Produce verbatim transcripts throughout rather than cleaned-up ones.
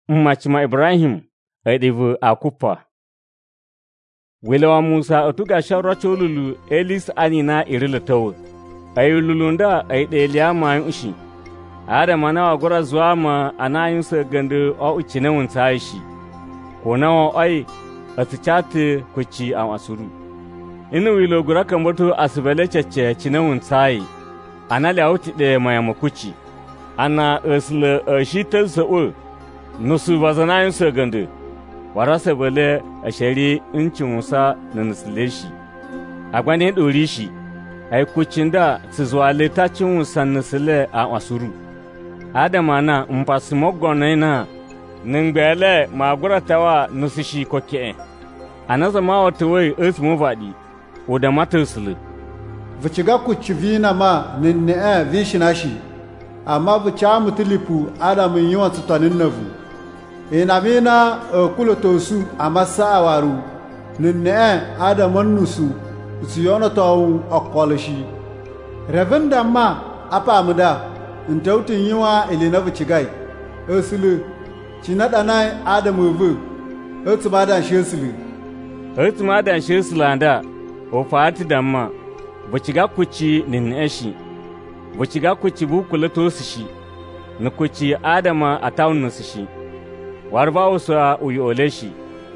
machima Ibrahim edivu akupa. Wilawa Musa otuga shawra cholulu Elis anina irilatawo. Ayululunda ay delia ma ushi. Ada mana wa gora zuwa ma anayunsa gandu o uchine wunta shi. Konawa ai atichate kuchi am asuru. Inu wilo gura kamboto asibele cece chine wuntai. Anali auti de mayamakuchi. Ana asle ashitel sa'ul. Nusu bazanayunsa gandu. Warasa bale a shari incin wasa na nasileshi. A gwanin ɗori shi, a yi kucin da su zuwa litacin wasan nasile a wasuru. Adama na mfasi mogona na ningbele maguratawa nusishi koke. A na zama wata wai esu muvadi, wadda matasili. Viciga kuci vina ma ninne e vishinashi, amma vica mutulipu adamin yi wasu tanin navu. Inamina kulo tosu amasa awaru ninne adaman nusu usiyona tawu akolishi revenda ma apa muda ntautin yiwa ilina vichigai esulu chinada nai adamu vu etubada shesulu etubada shesulanda ofati damma vichiga kuchi ninne shi vichiga kuchi bu kulo tosu shi nukuchi adama atawun nusu shi warba usa uyi oleshi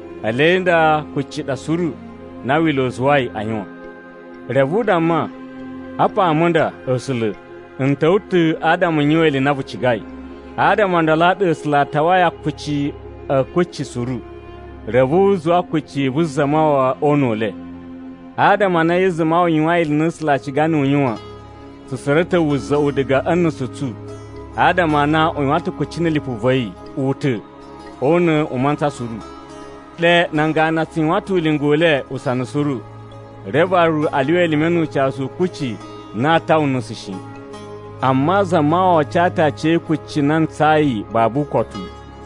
alenda kuchida suru na wilo zuwai anyo revuda ma apa amanda osule ntautu adamu nyweli na buchigai adamu ndalade sla tawaya kuchi uh, kuchi suru revu zuwa kuchi buzamawa onole adamu na yizamawa nyweli nusla chiganu nywa susarata wuzza udiga annusutu adamu na onwatu kuchine lipuvai utu Onu umanta suru. Le nangana tinwatu lingole usanu suru. Revaru aliwe limenu chasu kuchi na taunu sishi. Amma zamawa chata che kuchi nan tsayi babu kotu.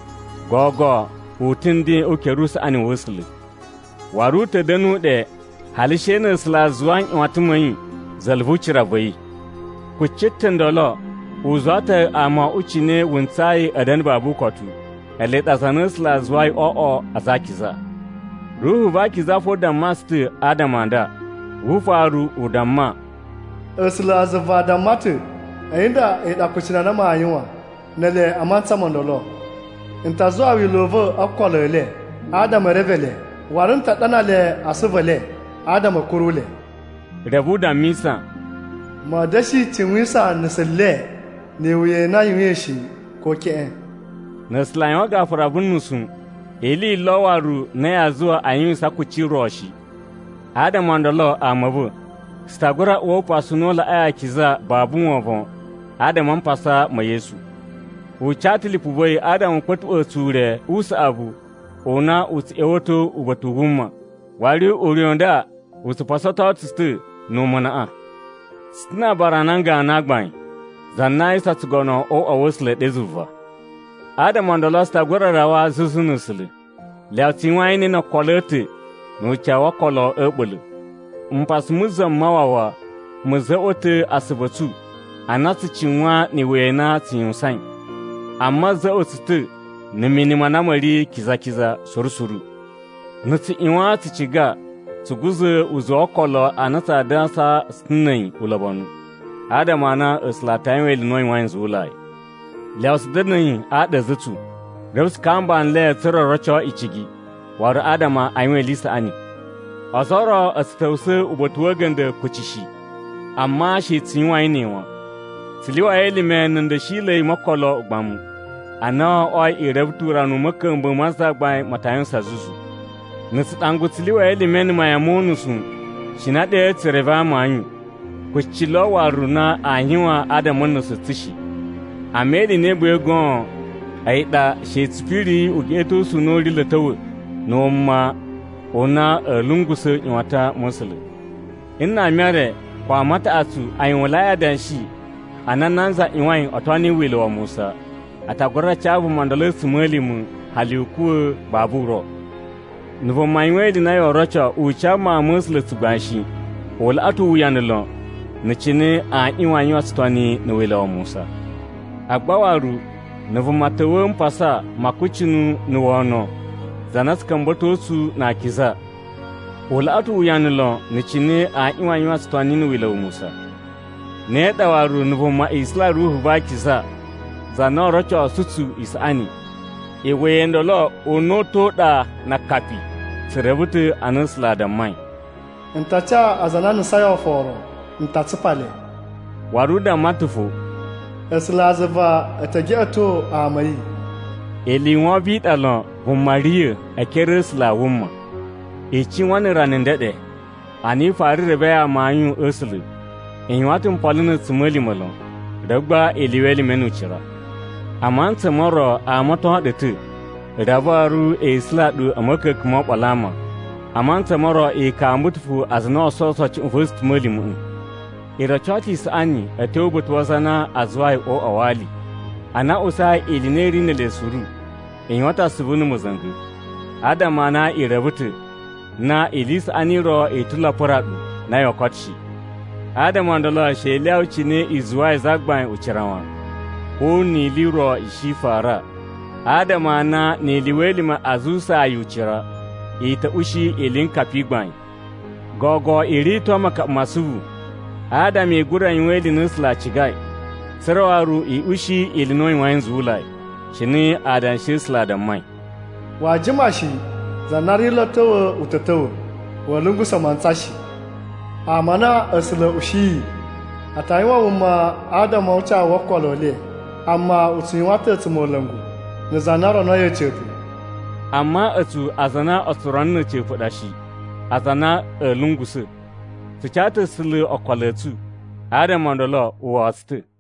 Gogo utindi ukerusa ani wusli. Waruta danu de halishene sla zuwan watumayi zalvuci rabai. Kuchitin dolo uzata ama uchine wuntsayi adan babu kotu. Eleta sanus la zwai o o azakiza. Ruhu bakiza fo da master adamanda. Wufaru udamma. Esla zava da mate. Ainda eda kuchina na mayuwa. Nele amanta mondolo. Intazwa wilovo akwalele. Adam revele. Warunta dana le asuvele. Adam kurule. Revuda misa. Madashi tinwisa nisele. Niwe na yuyeshi koke. Naslayo gafara bunnusun eli lowaru na ya zuwa ayin sakuci roshi Adam mandalo amabu stagura wo pasunola aya kiza babun wovon Adam an pasa ma Yesu u chatili puboy Adam kwatu oture usa abu ona ut ewoto ubatuhumma wari orionda usu pasata tstu no mana a sna barananga nagban zanna isa tsugono o awosle dezuva Adam mandalo stagura rawa zuzunusli Lautinwa ini na kolete no chawa kolo ebulu mpas muza mawawa muza ote asibatu anatu chinwa ni wena tinyusan amma za otutu ni minima na mari kiza kiza surusuru nuti inwa tichiga tuguze uzo kolo anata dansa snai ulabanu adamana islatayn noy wanzu ulai laus dinin ada zutu Reus kamban le tsira rocho ichigi war adama aywe lisa ani asoro astause ubotwagan da kucishi amma shi tinwa inewa tiliwa elimen nda shi le makolo gbamu ana oi irabtura no makan bu masa gbai matayin sazuzu nisi dangu tiliwa elimen mayamonu sun shina de tsireva manyu kuchilo waruna ahiwa adamun nusu tishi ameli ne bwegon aida shetsipiri ugeto sunori latawo no ma ona lunguso nyata musule inna mere kwa mata atu ayinwala dan shi anananza inwain otwani wile wa Musa atagora chabu mandalo sumalimu haliku baburo nuvo maywe dina yorocha ucha ma musule tubashi wala atu yanelo nchine a inwanyo atwani no wile wa Musa agbawaru nuvu matawon pasa makuchinu nuwono zanas kambato su na kiza wala atu yanilo ni chine a iwa iwa stwaninu wila Musa ne dawaru nuvu ma isla ruhu ba kiza zana rocho sutsu isani ewe ndolo onoto da na kapi serebutu anusla da mai ntacha azana nsayo foro ntatsipale waru da matufu eslazava atageto amai eli won bi dalon humariye akeresla wumma e ci wani ranin dade ani fari rebe amayun oslu en watun polin tsumali malon dagba eliweli menu chira aman tsamoro a mato hadatu dabaru e sladu amaka kuma balama aman tsamoro e ka mutfu azna so so ci first malimu ira chati sani a tobut wasana azwai o awali ana usa ilineri ne le suru in wata subunu muzangu adama na irabutu na ilis aniro etula poradu na yokotshi adama ndolo sheliauchi ne izwai zagban uchirawa o ni liro ishifara adama na ne liweli ma azusa yuchira ita ushi ilin kapigban gogo irito maka masubu adam e guran weli nusla chigai sarwaru i ushi ilinoi wain zulai shini adan shisla da mai wajima shi zanari latowa utatawa walungu samantsashi amana asla ushi ataiwa wuma adam aucha wakwalole amma utsiwata tsumolangu na zanaro na yacefu amma atu azana asuran ce fuda shi azana lungusu su chata sulu okwaletu adam mandolo wastu